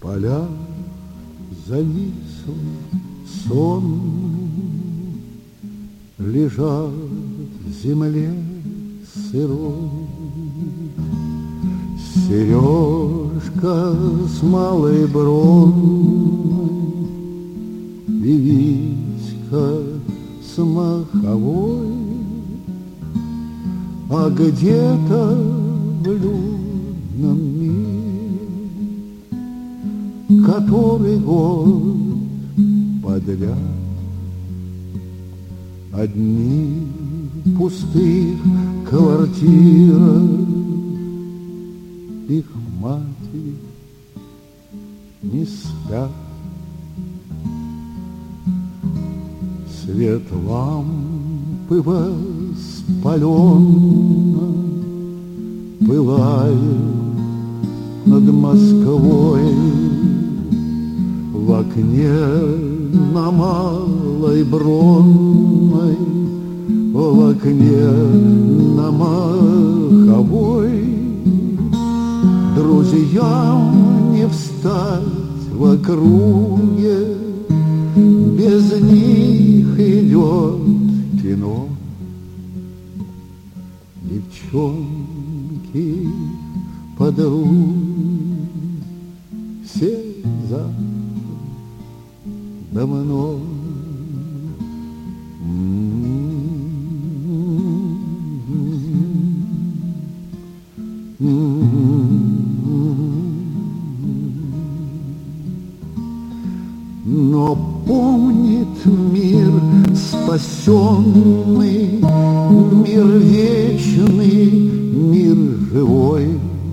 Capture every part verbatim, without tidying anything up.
поля зависло сон, лежат в земле сырой. Сережка с малой бронной и Витька с маховой, а где-то в людном мире, который год подряд одни пустых квартирах, их матери не спят. Свет лампы воспаленно пылает над Москвой. В окне на Малой Бронной, в окне на Маховой друзьям не встать в округе, без них идет кино. Девчонки, подруги, все за давно. Но помнит мир спасенный, мир вечный, мир живой,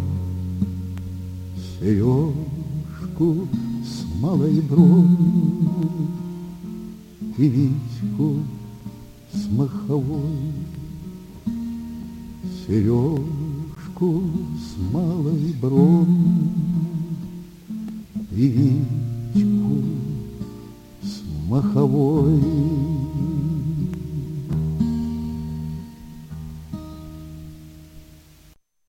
Сережку с малой бронной и Витьку с маховой. Сережку с малой бронной и Витьку с маховой.